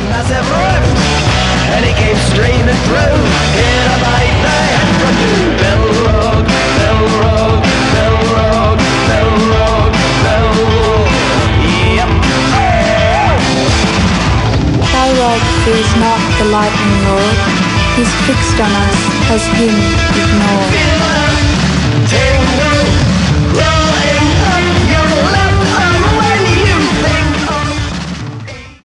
massive roof, and it came streaming through. Hit a bite they had from you. Bell Road, Bell Road, Bell Road, Bell Road, Bell Road. Yep. Balrog fears not the lightning lord. He's fixed on us as him ignored.